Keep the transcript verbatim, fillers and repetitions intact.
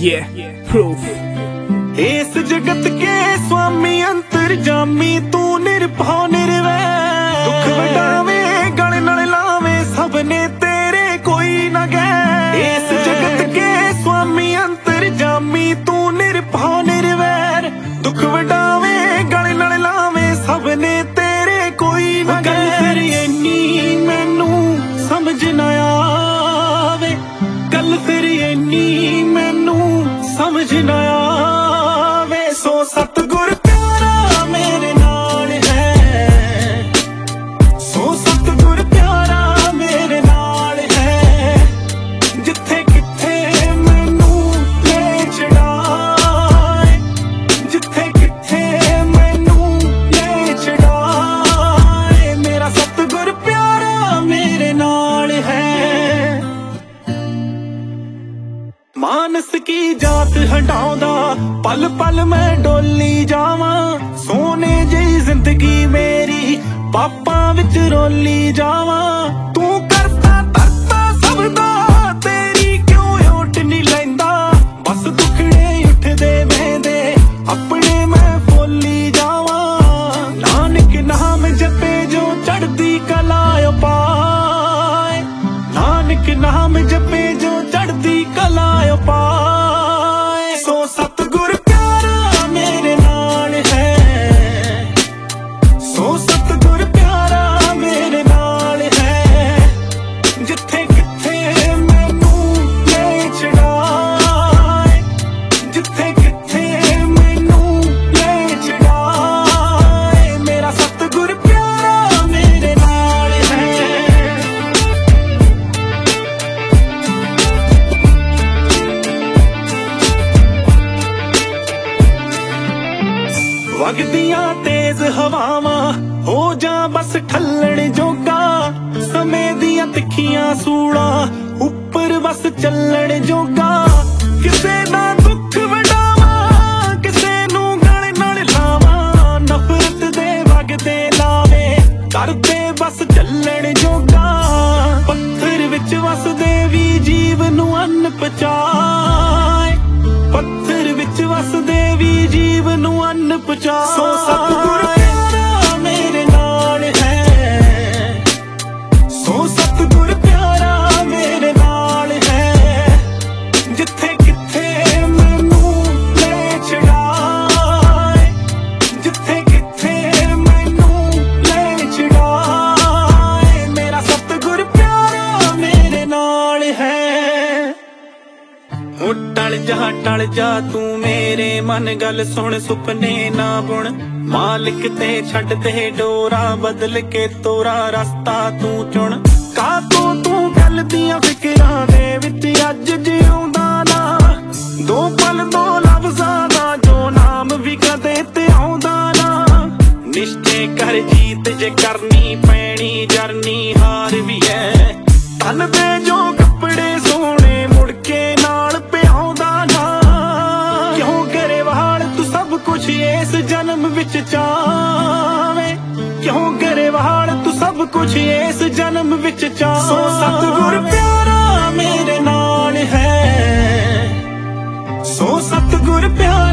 Yeah, proof. इस जगत के स्वामी अंतर्जामी तू निरभौ निर्वैर, दुख वटावे गल नाल लावे सबने तेरे कोई ना गैर। इस जगत के स्वामी अंतर्जामी तू निरभौ निर्वैर, दुख वटावे गल नाल लावे सबने तेरे कोई ना गैर। इन्नी मैनू समझ ना आवे, गल फिर इन्नी मैनू समझ ना आवे। सो सतगुर प्यारा मेरे नाल है, सो सतगुर प्यारा मेरे नाल है। जिथे किथे मैनू ले चढ़ाए, जिथे किथे मैनू ले चढ़ाए, मेरा सतगुर प्यारा मेरे नाल है। मानस की जात हटाउंदा पल पल मैं डोली जावा, सोने जही जिंदगी मेरी पापा विच रोली जावा। तू करता तरता सबदा तेरी क्यों ओट नहीं लैंदा, बस दुखड़े उठदे बहदे अपने मैं फोली जावा। नानक नाम जपे जो चढ़दी कला पाए, नानक नाम जपे जो चढ़दी कला पाए। सो सतगुर प्यारा मेरे नाल है, सो सतगुर प्यारा मेरे नाल है। जिथे किथे मैनू ले चढ़ाए, जिथे किथे मैनू ले चढ़ाए, मेरा सतगुर प्यारा मेरे नाल है। वगदियां तेज हवावां हो जा बस ठल्लण जोगा, समय दियां तिखियां सूड़ा उपर बस चलण जोगा। किसे दा दुख वडावा, किसे नू गल नाल लावा, नफरत दे वगदे लावे करदे बस चलण जोगा। पत्थर विच वसदे वी जीव नू अन्न पचाए, पत्थर विच वसदे वी जीव नू अन्न पचा। सो सतगुर प्यारा मेरे नाल है, सो सतगुर प्यारा मेरे नाल है। जिथे किथे मैनू ले चढ़ाए, जिथे किथे मैनू ले चढ़ाए, मेरा सतगुर प्यारा मेरे नाल है। ओ टल जा टल जा तू मेरे मन गल सुन, सुपने ना बुन मालिक ते छड़ दे डोरा, बदल के तोरा रास्ता तू चुन। का तू तू गल दियां फिकरां दे विच अज जिउंदा ना, दो पल दो लफ्ज़ां दा जो नाम भी कदे ते आउंदा ना। निश्चय कर जीत जे करनी पैनी जरनी हार भी है, तन दे जो कपड़े सोने मुड़ के नाल पिआउंदा ना। क्यों करे वाल तू सब कुछ इस जन्म विच चावे, क्यों करे वाल तू सब कुछ इस जन्म विच चावे। सो सतगुर प्यारा मेरे नाल है, सो सतगुर प्यारा